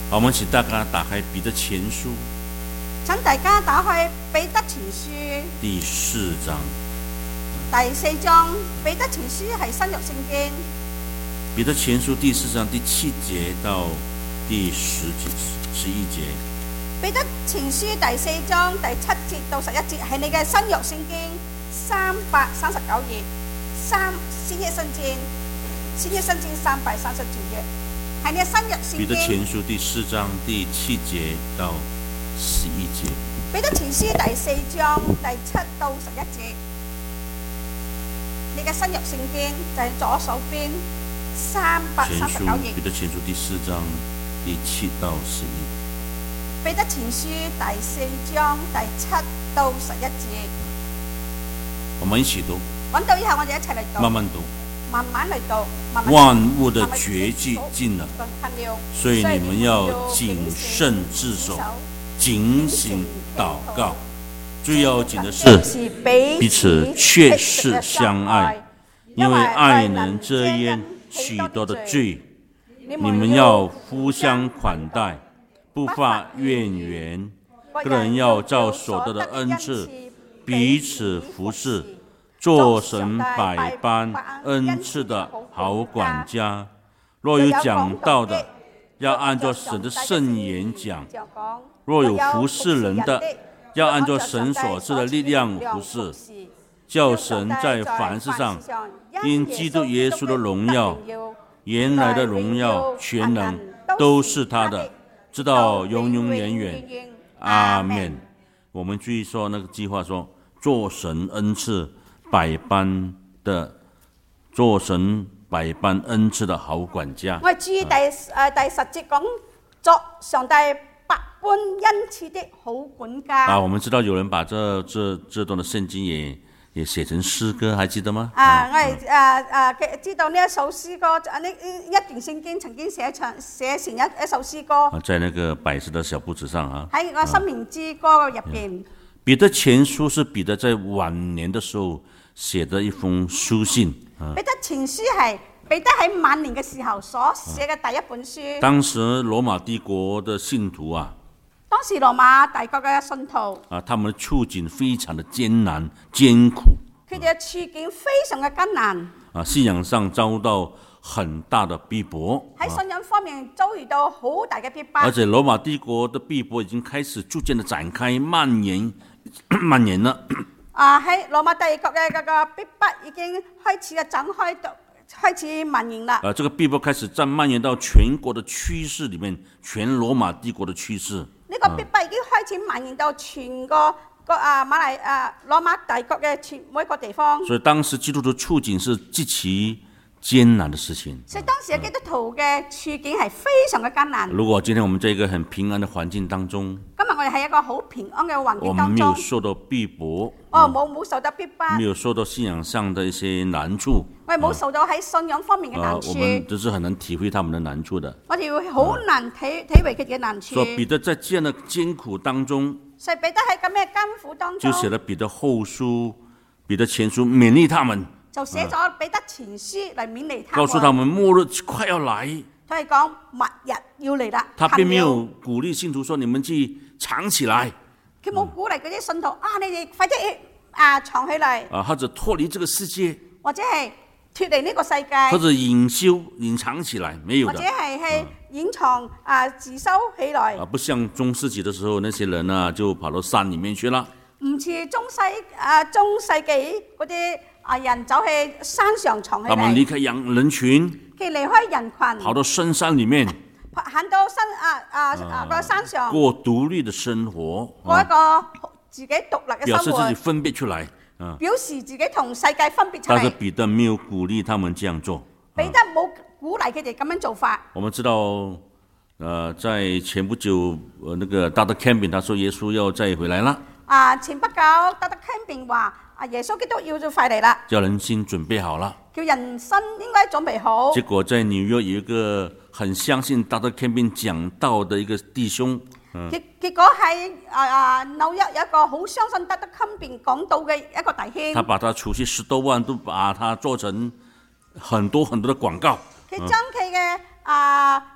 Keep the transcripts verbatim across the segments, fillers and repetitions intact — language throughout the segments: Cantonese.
好，我們請大家打開彼得前書， 請大家打開彼得前書第四章。 第四章，彼得前書係新約聖經。 彼得前書第四章第七節到第十節、十一節。 彼得前書第四章第七節到十一節係你嘅新約聖經三百三十九頁，三新約聖經，新約聖經三百三十九頁，係你嘅新約聖經。 彼得前書第四章第七節到十一節。 彼得前書第四章第七到十一節，你嘅新約聖經就係左手邊三百三十九頁。 彼得前書第四章第七到十一。 彼得前書第四章第七到十一節， 我們一起讀。 揾到以後，我哋一齊嚟讀。 慢慢讀。 慢慢嚟讀。慢慢萬物的絕句近了，所以你們要謹慎自守，警醒禱告。最要緊的是彼此切實相愛，因為愛能遮掩許多的罪。你們要互相款待，不發怨言，個人要照所得的恩賜彼此服侍，做神百般恩賜的好管家。若有講道的，要按照神的聖言講；若有服侍人的，要按照神所賜的力量服侍，叫神在凡事上因基督耶穌的榮耀，原來的榮耀全能都是他的，直到永永遠遠。阿們。我們注意說那個計劃說，做神恩賜百般的，做神百般恩賜的好管家。 我注意第誒、啊、第十節講作上帝百般恩賜的好管家。 啊，我們知道有人把這這這段的聖經也也寫成詩歌，還記得嗎？ 啊，我哋誒誒知道呢一首詩歌，呢一段聖經曾經寫成寫成一一首詩歌。 啊，在那個白色的小簿子上啊。 喺我生命之歌入邊。 彼得前書是彼得在晚年的時候寫的一封書信。 彼得前書係彼得喺晚年嘅時候所寫嘅第一本書。 當時羅馬帝國的信徒啊， 當時羅馬帝國嘅信徒啊，他們的處境非常的艱難艱苦。 佢哋嘅處境非常嘅艱難。 啊，信仰上遭到很大的逼迫。 喺信仰方面遭遇到好大嘅逼迫。 而且羅馬帝國的逼迫已經開始逐漸的展開蔓延蔓延了。 啊！喺羅馬帝國嘅嗰個逼迫已經開始嘅展開到開始蔓延啦。啊， 這個逼迫開始再蔓延到全國的趨勢裏面，全羅馬帝國的趨勢。呢、 這個逼迫已經開始蔓延到全個個啊馬來啊羅馬帝國嘅全每一個地方。 所以當時基督徒的處境是極其艱難的事情。 所以當時嘅基督徒嘅處境係非常嘅艱難。 如果今天我們在一個很平安的環境當中， 今日我哋喺一個好平安嘅環境當中， 我們沒有受到逼迫， 哦冇冇受到逼迫， 沒有受到信仰上的一些難處， 我哋冇受到喺信仰方面嘅難處， 啊，我們都是很難體會他們的難處的。 我哋會好難體、啊、體會佢哋嘅難處。 所以彼得在這樣的艱苦當中， 所以彼得喺咁嘅艱苦當中， 就寫了彼得後書、彼得前書勉勵他們。 就寫咗彼得前書嚟勉勵他們， 告訴他們末日快要來。 佢係講末日要嚟啦。 他並沒有鼓勵信徒說你們去藏起來。 佢冇鼓勵嗰啲信徒、嗯、啊，你哋快啲啊藏起嚟。 啊，或者脫離這個世界， 或者係脫離呢個世界， 或者隱修隱藏起來，沒有的。 或者係係隱藏、嗯、啊自修起來。 啊，不像中世紀的時候，那些人啊就跑到山裡面去了。 唔似中西啊中世紀嗰啲。啊！人走去山上藏起嚟， 他們離開人人群， 佢離開人群， 跑到深山裡面， 行到山啊啊啊個山上， 過獨立的生活， 過一個自己獨立嘅生活， 表示自己分別出來，啊， 表示自己同世界分別出嚟。 但是彼得沒有鼓勵他們這樣做， 彼得冇鼓勵佢哋咁樣做法。 我們知道，呃，在前不久，呃，那個 Doctor Camping 他說耶穌要再回來了。 啊，前不久 Doctor Camping 話。啊！耶穌基督要就快嚟啦， 叫人心準備好了， 叫人心應該準備好。 結果在紐約有一個很相信 Doctor Camping 講道的一個弟兄，嗯、 結結果喺啊啊紐約有一個好相信 Doctor Camping 講道嘅一個弟兄， 他把他儲蓄十多萬都把它做成很多很多的廣告， 佢將佢嘅啊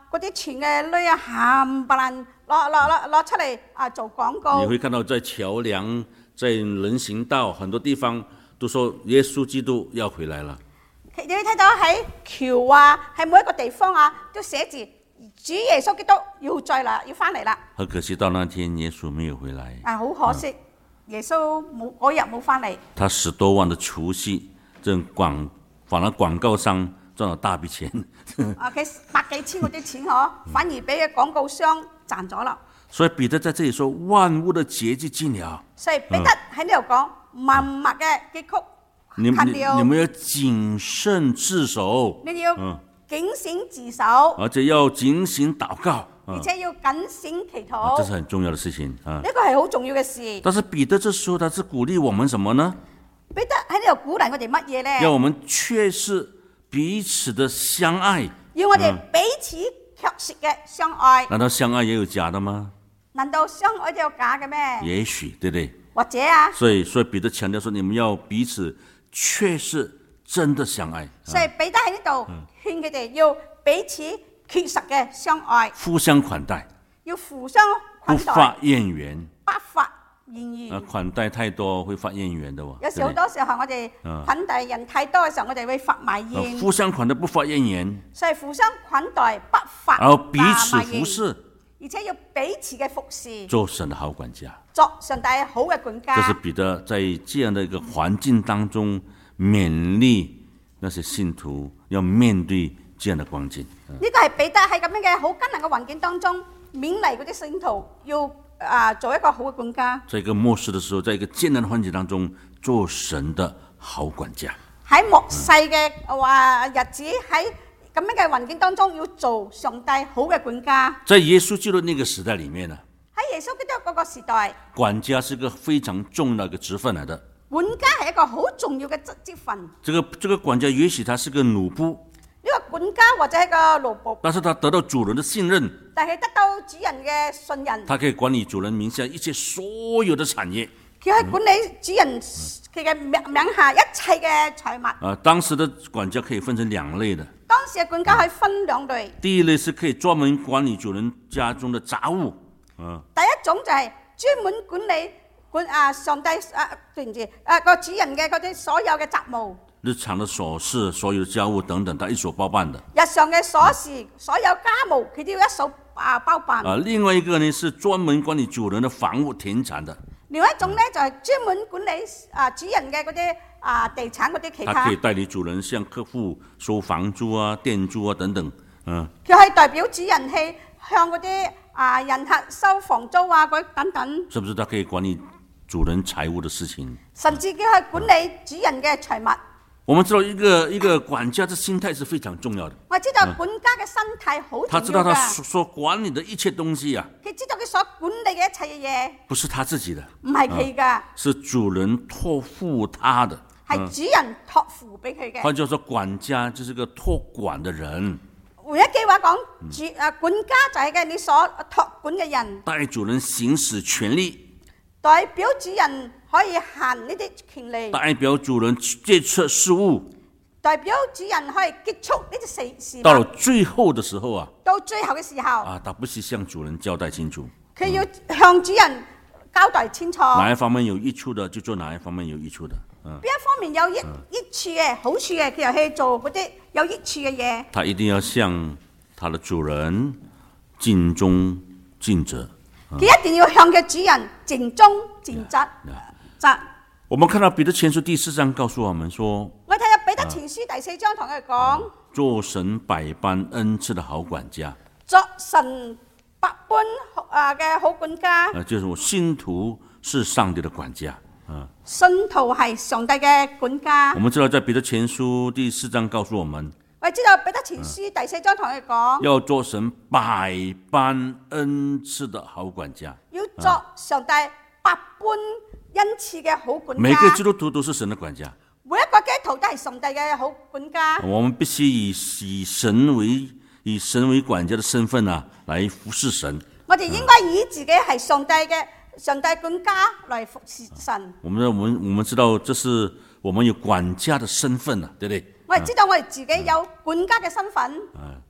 嗰啲錢嘅女啊，冚唪唥攞攞攞攞出嚟啊做廣告。 你會看到在橋梁、在人行道很多地方都說耶穌基督要回來了。 你會睇到喺橋啊，喺每一個地方啊，都寫住主耶穌基督要再來，要翻嚟啦。 很可惜到那天耶穌沒有回來。 啊，好可惜，啊、耶穌冇嗰日冇翻嚟。 他十多萬的除息，正廣反而廣告商賺了大筆錢。 啊，佢百幾千嗰啲錢嗬，反而俾個廣告商賺咗啦。 所以彼得在這裡說萬物的結局近了。 所以彼得喺呢度講萬物嘅結局近了。 你你們要謹慎自守。 你要警醒自守， 而且要警醒禱告， 而且要謹慎祈禱。 啊，這是很重要的事情啊。 呢個係好重要嘅事。 但是彼得這時候他是鼓勵我們什麼呢？ 彼得喺呢度鼓勵我哋乜嘢呢？ 要我們確實彼此的相愛。 要我哋彼此確實嘅相愛。 難道相愛也有假的嗎？ 難道相愛都有假嘅咩？ 也許，對不對？ 或者啊。 所以，所以彼得強調說，你們要彼此確實真的相愛。 所以彼得喺呢度勸佢哋要彼此確實嘅相愛， 互相款待， 要互相款待， 不發怨言， 不發怨言。 啊，款待太多會發怨言的喎。 有時好多時候我哋款待人太多嘅時候，我哋會發埋怨。 互相款待不發怨言， 所以互相款待不發然後彼此服侍， 而且要彼此嘅服侍， 做神的好管家， 作上帝好嘅管家。 這是彼得在這樣的一個環境當中勉勵那些信徒要面對這樣的光景。 呢個係彼得喺咁樣嘅好艱難嘅環境當中勉勵嗰啲信徒要啊做一個好嘅管家。 在一個末世的時候，在一個艱難的環境當中做神的好管家。 喺末世嘅話日子喺咁樣嘅環境當中要做上帝好嘅管家。 在耶穌基督那個時代裡面呢， 喺耶穌基督嗰個時代， 管家是個非常重要嘅職分來的。 管家係一個好重要嘅職職份。 這個這個管家也許他是個奴僕， 呢個管家或者係個奴僕， 但是他得到主人的信任， 但係得到主人嘅信任， 他可以管理主人名下一切所有的產業。 佢係管理主人佢嘅名名下一切嘅財物。 啊，當時的管家可以分成兩類的。 當時嘅管家可以分兩類。 第一類是可以專門管理主人家中的雜物，啊， 第一種就係專門管理管啊上帝啊對唔住啊個主人嘅嗰啲所有嘅雜務。 日常的瑣事、所有的家務等等，他一手包辦的。 日常嘅瑣事、所有家務，佢都要一手啊包辦。 啊，另外一個呢是專門管理主人的房屋田產的。 另外一種呢就係專門管理啊主人嘅嗰啲啊地產嗰啲其他。 他可以代理主人向客戶收房租啊、店租啊等等，嗯。 佢係代表主人去向嗰啲啊人客收房租啊嗰等等。 是不是他可以管理主人財務的事情？ 甚至佢係管理主人嘅財物。 我們知道一個一個管家的心態是非常重要的。 我知道管家嘅心態好重要的。 他知道他所管理的一切東西啊， 佢知道佢所管理嘅一切嘅嘢， 不是他自己的， 唔係佢噶， 是主人託付他的， 係主人託付俾佢嘅。 換句話說，管家就是個託管的人。 換一句話講，主啊管家就係嘅你所託管嘅人， 代主人行使權利， 代表主人可以行呢啲權利， 代表主人決策事務， 代表主人可以結束呢啲事事。 到了最後的時候啊， 到最後嘅時候啊，他不是向主人交代清楚， 佢要向主人交代清楚， 哪一方面有益處的就做哪一方面有益處的，嗯， 邊一方面有益益處嘅好處嘅，佢又去做嗰啲有益處嘅嘢。 他一定要向他的主人盡忠盡責。 佢一定要向佢主人盡忠盡責。責。 我們看到彼得前書第四章告訴我們說， 我睇下彼得前書第四章同佢講， 做神百般恩賜的好管家， 作神百般啊嘅好管家。 啊，就是我信徒是上帝的管家，啊， 信徒係上帝嘅管家。 我們知道在彼得前書第四章告訴我們， 我知道彼得前書第四章同佢講， 要做神百般恩賜的好管家， 要作上帝百般恩賜嘅好管家。 每個基督徒都是神的管家， 每一個基督徒都係上帝嘅好管家。 我們必須以以神為以神為管家的身份啊，來服侍神。 我哋應該以自己係上帝嘅上帝管家來服侍神。 我們我們我們知道，這是我們有管家的身份啊，對不對？ 我哋知道我哋自己有管家嘅身份。 啊，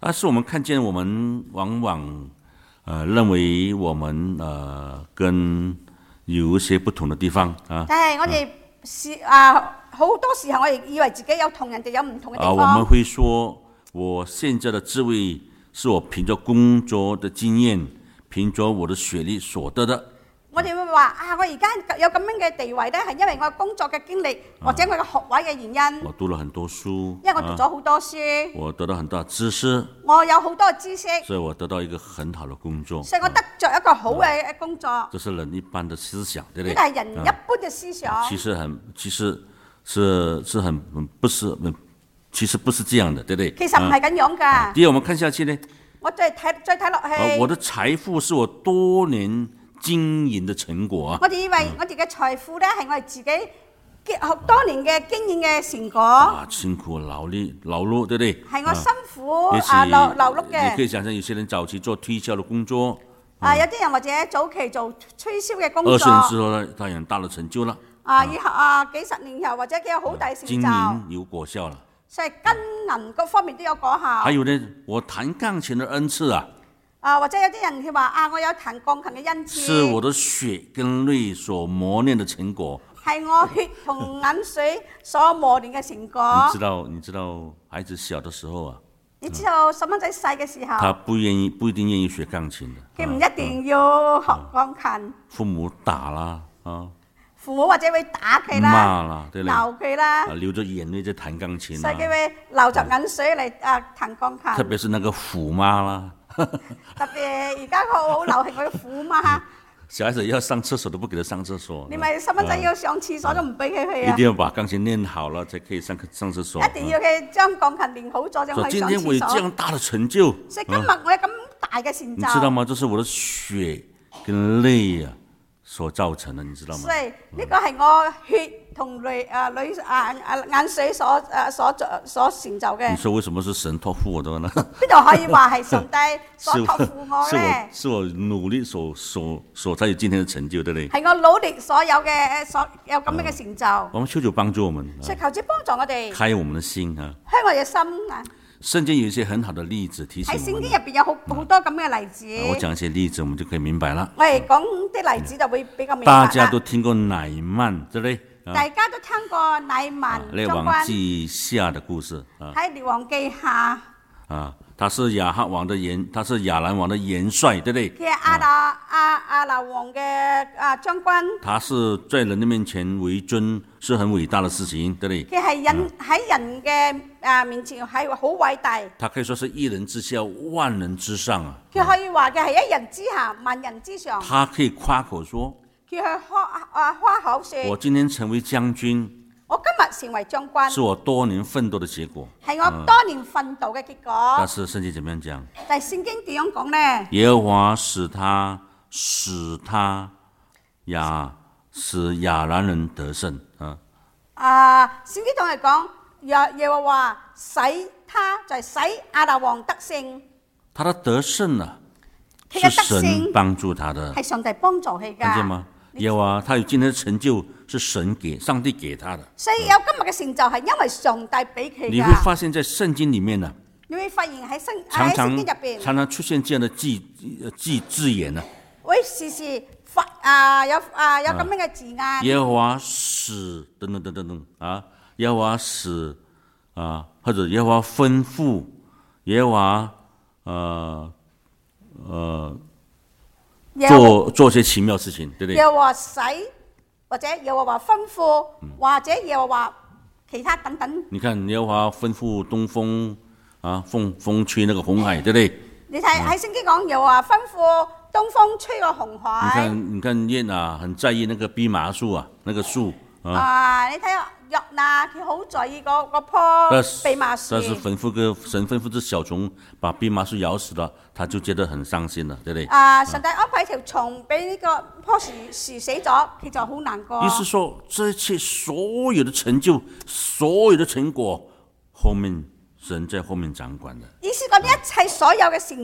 但是我們看見我們往往呃認為我們呃跟有一些不同的地方啊。 但係我哋是啊好多時候我哋以為自己有同人哋有唔同嘅地方。 啊，我們會說我現在的智慧是我憑着工作的經驗，憑着我的學歷所得的。 我哋會話啊，我而家有咁樣嘅地位咧，係因為我工作嘅經歷、啊、或者我嘅學位嘅原因。 我讀了很多書， 因為我讀咗好多書、啊， 我得到很多知識， 我有好多知識， 所以我得到一個很好的工作， 所以我得着一個好嘅工作。 啊、這是人一般的思想，對不對？ 呢個係人一般嘅思想。 啊、其實很，其實是是很不是，其實不是這樣的，對不對？ 其實唔係咁樣噶、啊。 第二，我們看下去呢。 我再睇再睇落去、 啊。我的財富是我多年經營的成果啊！ 我哋以為我哋嘅財富咧係我哋自己結多年嘅經驗嘅成果。 啊，辛苦勞力勞碌，對不對？ 係我辛苦啊勞勞碌嘅。 你可以想象有些人早期做推銷的工作。 啊，啊有啲人或者早期做推銷嘅工作。 二十年之後呢，他有很大的成就了。 啊，以後啊幾十年後或者佢有好大成就。 經營有果效了。 所以金銀各方面都有果效。 還有呢，我彈鋼琴的恩賜啊。 啊，或者有啲人佢話啊，我有彈鋼琴嘅恩賜， 是我的血跟淚所磨練的成果， 係我血同眼水所磨練嘅成果。 你知道，你知道孩子小的時候啊， 你知道細蚊仔細嘅時候， 他不願意，不一定願意學鋼琴的， 佢唔一定要學鋼琴， 啊、父母打啦啊。 父母或者會打佢啦， 罵啦，對鬧佢啦， 流着眼淚在彈鋼琴， 所以佢會流着眼水嚟啊彈鋼琴。 特別是那個虎媽啦， 特別而家個好流行嗰啲虎媽。 小孩子要上廁所都不給他上廁所， 你咪細蚊仔要上廁所都唔俾佢去啊！ 一定要把鋼琴練好了才可以上上廁所。 一定要佢將鋼琴練好咗先可以上廁所。 今天我有這樣大的成就， 所以今日我有咁大嘅成就， 你知道嗎？這是我的血跟淚啊所造成的，你知道嗎？ 所以呢個係我血同淚啊淚啊啊眼水所誒所所成就嘅。 你說為什麼是神託付我的呢？ 邊度可以話係上帝所託付我咧？ 是我是我努力所所所才有今天的成就，對不對？ 係我努力所有嘅所有咁樣嘅成就。 我們求主幫助我們， 所以求主幫助我哋開我們的心啊， 開我嘅心啊。 聖經有一些很好的例子提醒我們。喺聖經入邊有好好多咁嘅例子。 我講一些例子，我們就可以明白了。 我哋講啲例子就會比較明白。 大家都聽過乃縵，對不對？ 大家都聽過乃縵列王記下的故事啊。 喺列王記下。 啊，他是亞哈王的元，他是亞蘭王的元帥，對不對？ 佢係亞拿亞亞拿王嘅啊將軍。 他是在人的面前為尊，是很偉大的事情，對不對？ 佢係人喺人嘅啊面前係好偉大。 他可以說是一人之下，萬人之上啊。 佢可以話嘅係一人之下，萬人之上。 他可以誇口說， 佢去誇啊誇口說， 我今天成為將軍。 我今日成為將軍， 是我多年奮鬥的結果， 係我多年奮鬥嘅結果。 但是聖經怎麼樣講？ 但係聖經點樣講呢？ 耶和華使他使他亞使亞蘭人得勝啊！ 啊，聖經同嚟講，耶耶和華使他就係使亞拿王得勝。 他的得勝啊，是神幫助他的， 係上帝幫助佢噶。 看見嗎？耶和華他有今天的成就，是神給上帝給他的。 所以有今日嘅成就係因為上帝俾佢。 你會發現在聖經裡面呢， 你會發現喺聖喺聖經入邊常常出現這樣的字字字眼呢。 會時時發啊有啊有咁樣嘅字眼。 耶和華使等等等等等啊，耶和華使啊，或者耶和華吩咐，耶和華呃呃。做做些奇妙事情，對不對？ 耶和華使，或者耶和華吩咐，或者耶和華其他等等。 你看耶和華吩咐東風啊，風風吹那個紅海，對不對？ 你睇喺聖經講耶和華吩咐東風吹個紅海。 你看，你看約拿很在意那個蓖麻樹啊，那個樹啊。 啊，你睇約拿佢好在意嗰嗰棵蓖麻樹。 但是吩咐個神吩咐隻小蟲把蓖麻樹咬死了，他就覺得很傷心了，對不對？ 啊，上帝安排條蟲俾呢個棵樹樹死咗，佢就好難過。 意思說，這一切所有的成就，所有的成果，後面神在後面掌管的。 意思講呢一切所有嘅成就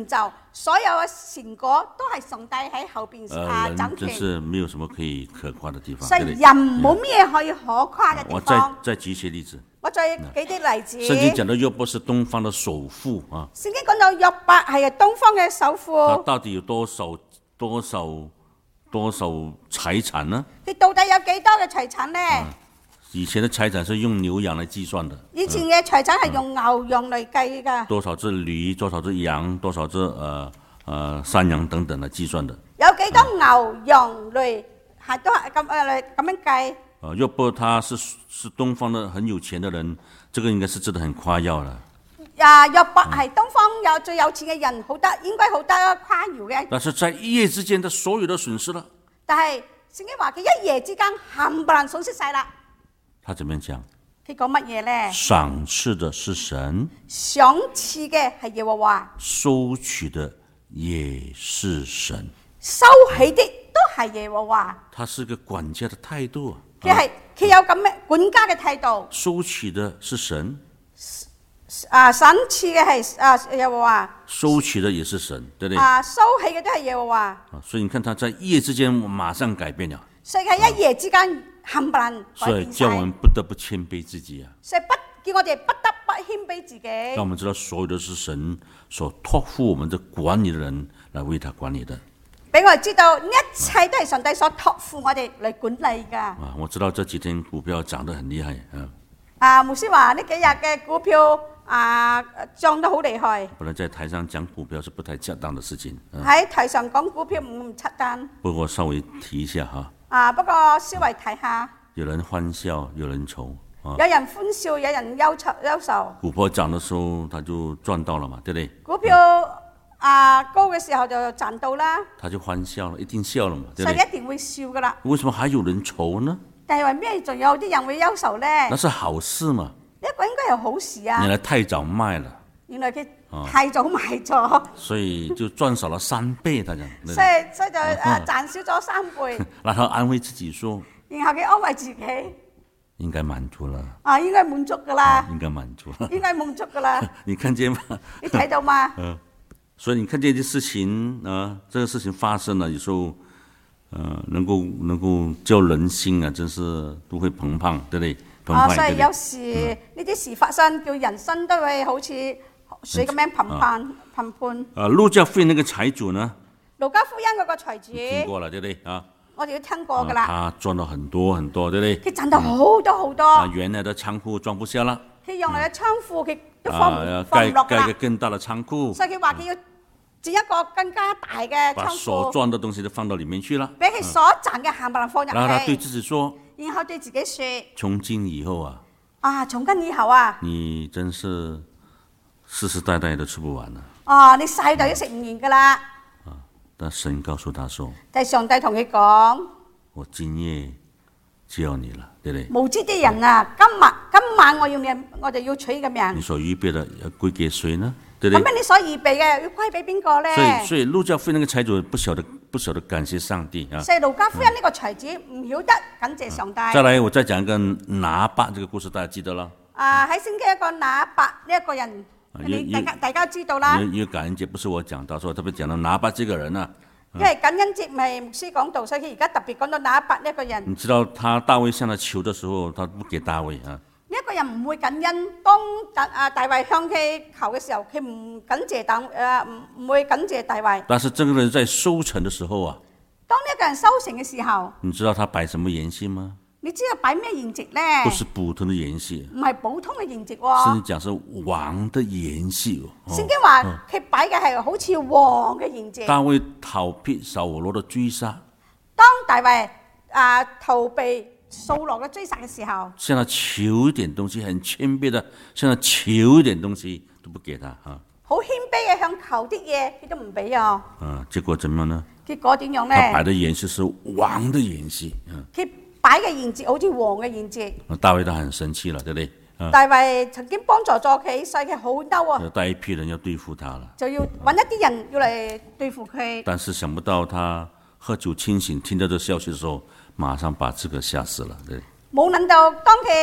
所有嘅成果都係上帝喺後邊啊人掌權。 真是沒有什麼可以可誇的地方。 所以人冇咩可以可誇嘅地我再方。 再舉一些例子。 我再舉啲例子。 聖經講到約伯是東方的首富啊。 聖經講到約伯係東方嘅首富。 他到底有多少多少多少財產呢？ 佢到底有幾多嘅財產呢？ 啊以前的財產是用牛羊來計算的。 以前嘅財產係用牛羊嚟計㗎。 多少隻驢，多少隻羊，多少隻呃呃山羊等等來計算的。 有幾多牛羊驢係都係咁誒咁樣計。 啊，約伯他是是東方的很有錢的人，這個應該是值得很誇耀了。 啊，約伯係東方有最有錢嘅人，好得應該好得誇耀嘅。 但是在一夜之間，他所有的損失了。 但係聖經話佢一夜之間冚唪唥損失晒啦。 他怎麼樣講？ 佢講乜嘢咧？ 賞賜的是神， 賞賜嘅係耶和華， 收取的也是神。 收起的都係耶和華。 他是個管家的態度啊。 佢係佢有咁嘅管家嘅態度。 收取的是神， 啊，賞賜嘅係啊耶和華， 收取的也是神，對不對？ 啊，收起嘅都係耶和華。 啊，所以你看他在一夜之間馬上改變了。 所以喺一夜之間冚唪唥改變晒。 所以叫我們不得不謙卑自己啊。 所以不叫我哋不得不謙卑自己。 讓我們知道所有的是神所託付我們的管理的人來為他管理的。 俾我哋知道，一切都係上帝所託付我哋嚟管理噶。 啊，我知道這幾天股票漲得很厲害啊。 啊，牧師話呢幾日嘅股票啊漲得好厲害。 本來在台上講股票是不太恰當的事情。 喺、啊、台上講股票唔恰當。 不過稍微提一下哈。 啊，不過稍微提下。 有人歡笑，有人愁。啊、 有人歡笑，有人憂愁憂愁。 股票漲的時候，他就賺到了嘛，對不對？ 股票啊高嘅時候就賺到啦。 他就歡笑了，一定笑了嘛，對不對？ 所以一定會笑噶啦。 為什麼還有人愁呢？ 但係為咩仲有啲人會憂愁呢？ 那是好事嘛。 呢個應該係好事啊。 原來太早賣了。 原來佢太早賣咗、哦， 所以就賺少了三倍，大家。 所以所以就誒賺少咗三倍。 然後安慰自己說， 然後佢安慰自己， 應該滿足了。 啊，應該滿足噶啦。 應該滿足了。 應該滿足噶啦。 你看見嗎？ 你睇到嗎？ 嗯，所以你看這件事情啊，這個事情發生了，有時候，呃，能夠能夠叫人心啊，真是都會澎湃，對不對？澎湃， 啊，所以有時呢啲事發生，叫人生都會好似水咁樣澎湃澎湃。 啊，路加福音那個財主呢？ 路加福音嗰個財主。 聽過了，對不對啊？ 我哋都聽過噶啦。 他賺了很多很多，對不對？ 佢賺到好多好多。啊， 原來的倉庫裝不下了。 佢用嚟嘅倉庫，佢都放唔放唔落啦。 蓋個更大的倉庫。 所以佢話佢要建一個更加大嘅倉庫。 把所賺的東西都放到裡面去了。 俾佢所賺嘅冚唪唥放入去。 然後他對自己說。 然後對自己說。 從今以後啊。 啊，從今以後啊。 你真是世世代代都吃不完了。 啊，你世代都食唔完噶啦。 但神告訴他說： 但上帝同佢講， 我今夜就要你了，對不對？ 無知啲人啊，今日今晚我要命，我就要取你嘅命。 你所預備的要歸給誰呢？對不對？ 咁你所預備嘅要歸俾邊個咧？ 所以所以路加福音那個財主不曉得不曉得感謝上帝啊。 所以路加福音呢個財主唔曉得感謝上帝。 再來，我再講一個拿八這個故事，大家記得啦。 啊，喺聖經一個拿八呢一個人。你大家大家知道啦， 因為感恩節不是我講到，所以特別講到拿八這個人啊。 因為感恩節咪牧師講到，所以佢而家特別講到拿八呢一個人。 你知道他大衛向他求的時候，他不給大衛啊。 呢一個人唔會感恩，當大啊大衛向佢求嘅時候，佢唔感謝大誒唔唔會感謝大衛。 但是這個人在收成的時候啊， 當呢一個人收成嘅時候， 你知道他擺什麼筵席嗎？ 你知道擺咩筵席咧？ 不是普通的筵席， 唔係普通嘅筵席喎。 甚至講是王的筵席。 聖經話佢擺嘅係好似王嘅筵席。 大衛逃避掃羅的追殺。 當大衛啊逃避掃羅嘅追殺嘅時候， 向他求一點東西，很謙卑的向他求一點東西都不給他啊。 好謙卑嘅向求啲嘢，佢都唔俾啊。 啊，結果怎麼樣呢？ 結果點樣咧？ 他擺的筵席是王的筵席。嗯。 擺嘅筵席好似王嘅筵席， 大衛都很生氣了，對不對？ 大衛曾經幫助咗佢，所以佢好嬲啊！ 帶一批人要對付他了， 就要揾一啲人要嚟對付佢。 但是想不到他喝酒清醒，聽到這個消息的時候，馬上把自個嚇死了，對。 冇諗到當佢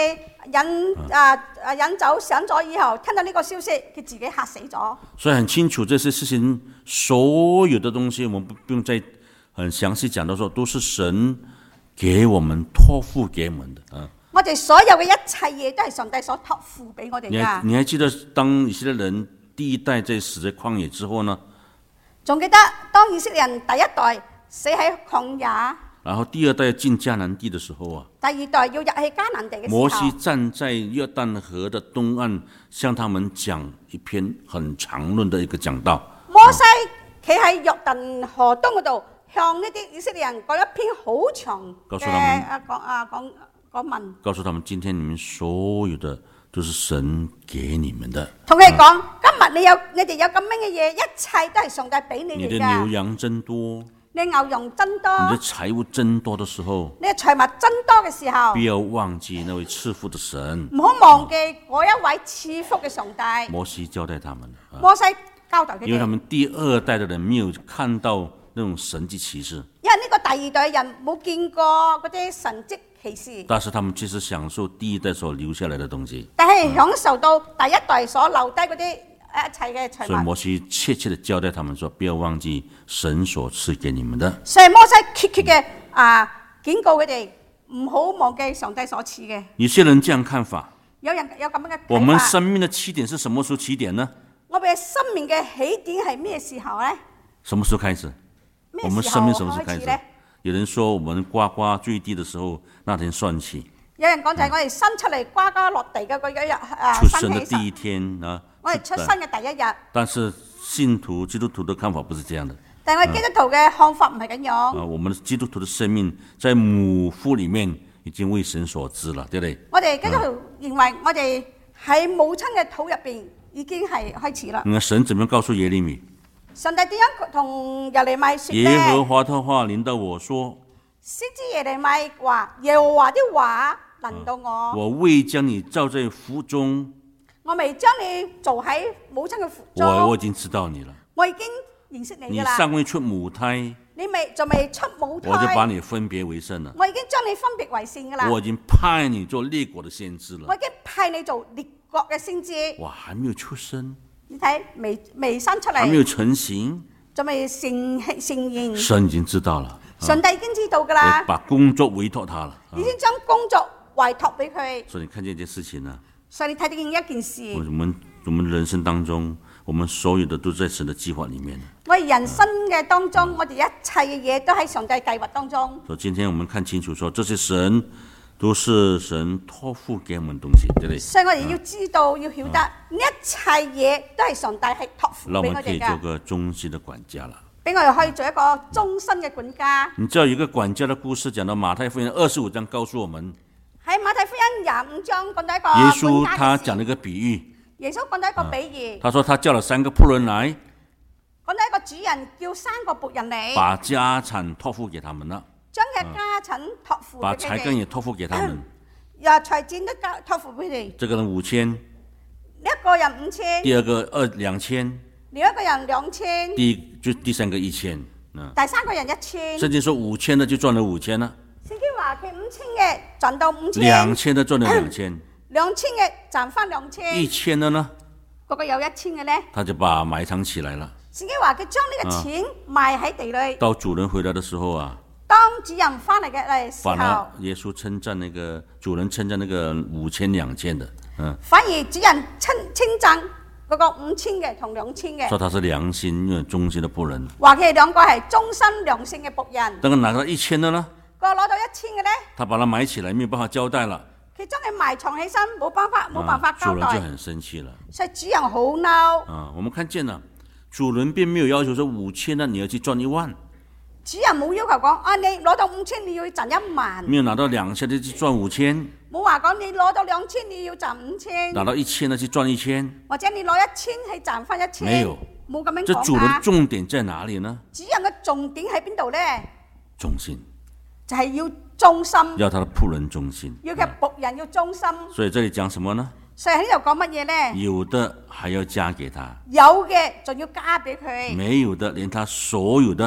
引啊啊引走上咗以後，聽到呢個消息，佢自己嚇死咗。 所以很清楚，這些事情所有的東西，我們不用再很詳細講到說，都是神給我們託付給我們的啊。 我哋所有嘅一切嘢都係上帝所託付俾我哋你噶。 你還記得當以色列人第一代在死在曠野之後呢？ 仲記得當以色列人第一代死喺曠野， 然後第二代進迦南地的時候啊， 第二代要入去迦南地嘅時候， 摩西站在約旦河的東岸，向他們講一篇很長論的一個講道。 摩西企喺約旦河東嗰度，向呢啲以色列人講一篇好長嘅啊講啊講講文， 告訴他們今天你們所有的都是神給你們的。 同佢哋講，今日你有你哋有咁樣嘅嘢，一切都係上帝俾你哋嘅。 你的牛羊增多， 你牛羊增多， 你的財物增多的時候， 你嘅財物增多嘅時候， 不要忘記那位賜福的神， 唔好忘記嗰一位賜福嘅上帝。 摩西交代他們， 摩西交代佢哋， 因為他們第二代的人沒有看到那種神蹟奇事， 因為呢個第二代人冇見過嗰啲神蹟奇事， 但是他們其實享受第一代所留下來的東西， 但係享受到第一代所留低嗰啲一切嘅財物。 所以摩西切切的交代他們說，不要忘記神所賜給你們的。 所以摩西切切嘅啊警告佢哋唔好忘記上帝所賜嘅。 有些人這樣看法， 有人有咁樣嘅睇法。 我們生命的起點是什麼時候起點呢？ 我哋生命嘅起點係咩時候呢？ 什麼時候開始？我們生命什麼時候開始？ 呢？ 有人說我們呱呱墜地的時候，那天算起。 有人講就係我哋生出嚟呱呱落地嘅嗰一日啊， 出生的第一天啊， 我哋出生嘅第一日。 但是信徒基督徒的看法不是這樣的。 但係我哋基督徒嘅看法唔係咁樣。 啊，我們基督徒的生命在母腹裏面已經為神所知了，對不對？ 我哋基督徒認為我哋喺母親嘅肚入邊已經係開始啦。 那神怎麼告訴耶利米？ 上帝點樣同耶利米說呢？ 耶和華的話臨到我說， 先知耶利米話：耶和華的話臨到我。 我未將你造在腹中， 我未將你做喺母親嘅腹中。 我我已經知道你了。 我已經認識你你㗎啦。 尚未出母胎， 你未仲未出母胎， 我就把你分別為聖了。 我已經將你分別為聖㗎啦。 我已經派你做列國的先知了。 我已經派你做列國嘅先知。 哇，還沒有出生， 你睇未未生出嚟， 還沒有成型， 仲未成成形。 神已經知道了， 上帝已經知道㗎啦， 把工作委託他了， 已經將工作委託俾佢。 所以你看見這件事情呢？ 所以你睇見一件事， 我們我們人生當中，我們所有的都在神的計劃裡面。 我哋人生嘅當中，我哋一切嘅嘢都喺上帝計劃當中。 所以今天我們看清楚說，說這些神都是神託付給我們東西，對不對？ 所以我哋要知道，嗯、要曉得呢、嗯、一切嘢都係上帝係託付俾我哋㗎。 讓我們可以做個忠心的管家啦。 俾我哋可以做一個終身嘅管家。 你知道有一個管家的故事，講到馬太福音二十五章，告訴我們喺馬太福音廿五章講到一個耶穌他講了一個比喻。 耶穌講到一個比喻， 嗯、他說他叫了三個僕人來， 講到一個主人叫三個僕人嚟， 把家產託付給他們了， 將嘅家產託付俾佢哋， 把財根也託付給他們， 又財產都交託付俾佢哋。 這個人五千， 一個人五千， 第二個二兩千， 另一個人兩千， 第就第三個一千，嗯， 第三個人一千。 聖經說五千的就賺了五千啦， 聖經話佢五千嘅賺到五千， 兩千的賺了兩千， 兩千嘅賺翻兩千， 一千的呢？ 嗰個有一千嘅咧， 他就把埋藏起來了。 聖經話佢將呢個錢埋喺地裏， 到主人回來的時候啊， 當主人翻嚟嘅時候， 反而耶穌稱讚那個主人稱讚那個五千兩千的，嗯， 反而主人稱稱讚嗰個五千嘅同兩千嘅， 說他是良心因為忠心的僕人， 話佢哋兩個係終身良性嘅僕人。 等佢拿到一千的呢？ 個攞到一千嘅咧， 他把它埋起來，沒有辦法交代了。 佢將佢埋藏起身，冇辦法冇辦法交代， 主人就很生氣了。 所以主人好嬲。 啊，我們看見了，主人並沒有要求說五千呢，你要去賺一萬。 主人冇要求講啊，你攞到五千你要賺一萬。 沒有拿到兩千就去賺五千。 冇話講你攞到兩千你要賺五千。 拿到一千呢去賺一千。 或者你攞一千係賺翻一千。 沒有， 冇咁樣講。 這主人的重點在哪裡呢？ 主人嘅重點喺邊度呢？ 忠心。 就係要忠心， 要他的僕人忠心， 要佢僕人要忠心。 所以這裡講什麼呢？ 所以喺呢度講乜嘢呢？ 有的還要加給他， 有嘅仲要加俾佢， 沒有的連他所有的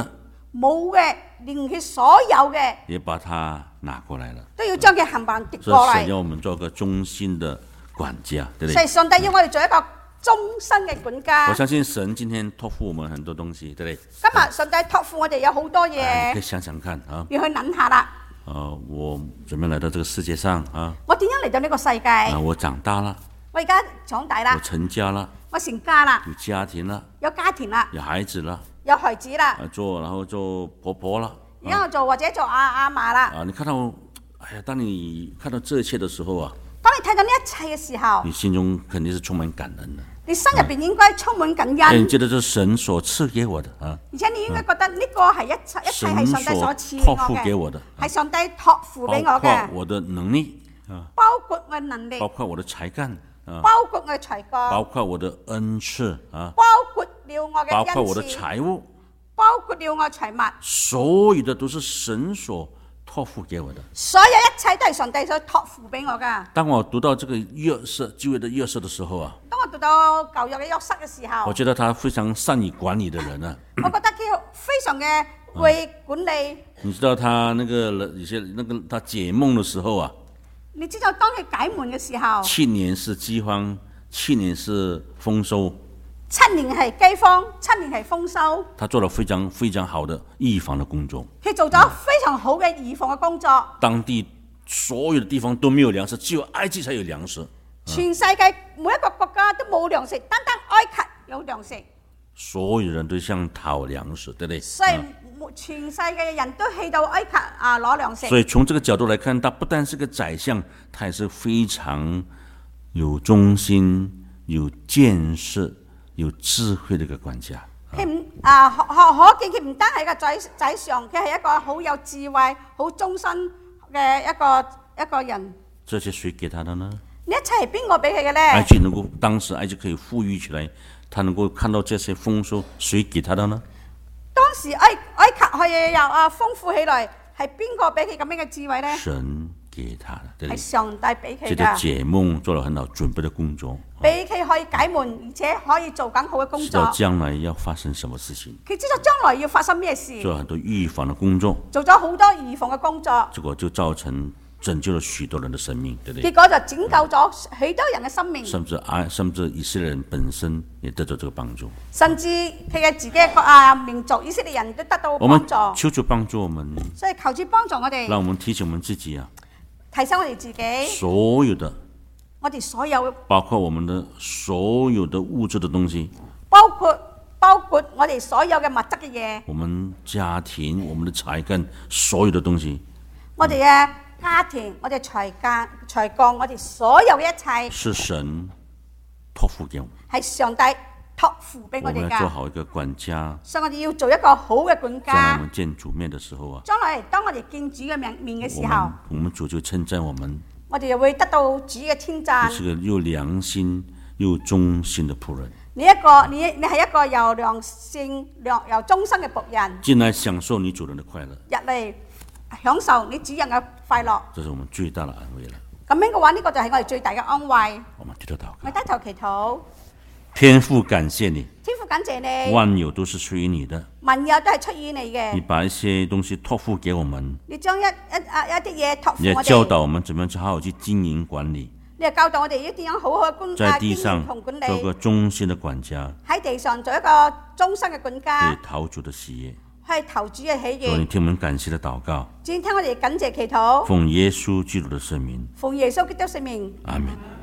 冇嘅，連佢所有嘅， 也把它拿過來了， 都要將佢冚唪唥奪所以過嚟。 神要我們做個忠心的管家，對不對？ 所以上帝要我哋做一個終身嘅管家。 我相信神今天託付我們很多東西，對不對？ 今日上帝託付我哋有好多嘢， 啊你可以想想看啊。 要去諗下啦。 呃，我怎麼來到這個世界上啊？ 我點樣嚟到呢個世界？ 啊，我長大了， 我而家長大啦我，成家了， 我成家啦， 有家庭了， 有家庭啦， 有孩子了， 有孩子啦， 啊，做然後做婆婆了， 而家我做或者做阿阿嫲啦。 啊，你看到，哎呀，當你看到這一切的時候啊， 當你睇到呢一切嘅時候， 你心中肯定是充滿感恩的。 你心入邊應該充滿感哎，你恩， 覺得這是神所賜給我的啊？ 而且你應該覺得呢個係一切一切係上帝所賜託付給我嘅， 我的， 係上帝託付俾我包括嘅， 我的能力啊， 包括我嘅能力， 包括我的才幹啊， 包括我嘅才幹， 包括我的恩賜啊， 包括了我嘅恩包括我的賜， 財物， 包括了我財物， 所有的都是神所託付給我的。 所有一切都係上帝所託付俾我噶。 當我讀到這個約瑟舊約的約瑟的時候啊， 當我讀到舊約嘅約瑟嘅時候， 我覺得他非常善於管理的人啊。 我覺得佢非常嘅會管理。 你知道他那個有些那個他解夢的時候啊， 你知道當佢解悶嘅時候， 七年是饑荒，七年是豐收， 七年係饑荒，七年係豐收。 他做了非常非常好的預防的工作。 佢做咗非常好嘅預防嘅工作。 當地所有的地方都沒有糧食，只有埃及才有糧食。 全世界每一個國家都冇糧食，單單埃及有糧食。 所有人都想討糧食，對不對？ 所以全世界嘅人都去到埃及啊攞糧食。 所以從這個角度來看，他不但是個宰相，他也是非常有忠心、有見識、有智慧的一個管家。 佢唔啊可可見佢唔單係個宰宰相，佢係一個好有智慧、好忠心嘅一個一個人。 這些誰給他的呢？ 呢一切係邊個俾佢嘅咧？ 埃及能夠當時埃及可以富裕起來，他能夠看到這些豐收，誰給他的呢？ 當時埃埃及可以又啊豐富起來，係邊個俾佢咁樣嘅智慧咧？ 神給他的，對不對？ 係上帝俾佢記得噶， 解夢做了很好準備的工作， 俾佢可以解悶，而且可以做緊好嘅工知道作。 將來要發生什麼事情， 佢知道將來要發生咩事， 做了很多預防的工作， 做咗好多預防嘅工作， 結果就造成拯救了許多人的生命，對不對？ 結果就拯救咗許多人嘅生命， 甚至啊，甚至以色列人本身也得到這個幫助。 甚至佢嘅自己嘅啊民族以色列人都得到我們幫助。 求主幫助我們， 所以求主幫助我哋， 讓我們提醒我們自己啊， 提升我哋自己， 所有的， 我哋所有包括我們的所有的物質的東西， 包括包括我哋所有嘅物質嘅嘢， 我們家庭、我們的才幹，所有的東西， 我哋嘅家庭、我哋才幹、才幹，我哋所有嘅一切是神託付給我們。 係上帝託付俾我哋我們要做噶。 好一個管家， 所以我哋要做一個好嘅管將來我家。 們見主面的時候啊， 將來當我哋見主嘅面面嘅時候我們，我們主就稱讚我們， 我哋就會得到主嘅稱讚你。是個又良心又忠心的僕人， 你一個你你係一個又良善良又忠心嘅僕人， 進來享受你主人的快樂， 入嚟享受你主人嘅快樂。 這是我們最大的安慰了。 咁樣嘅話，呢、這個就係我哋最大嘅安慰。 我們低頭禱我告， 低頭祈禱， 天父感謝你， 天父感謝你， 萬有都是出於你的， 萬有都係出於你你嘅。 把一些東西託付給我們， 你將一一啊一啲嘢託付你也我哋， 教導我們怎麼樣去好好去經營管理， 你又教導我哋要點樣好好嘅管在啊經地上營同管理， 做個忠心的管家， 喺地上做一個終身嘅管對家， 討主的喜悅。 係投主嘅喜求你悅。 聽我們感謝的禱告， 主聽我哋感謝祈禱， 奉耶穌基督的聖名， 奉耶穌基督聖名。 阿門。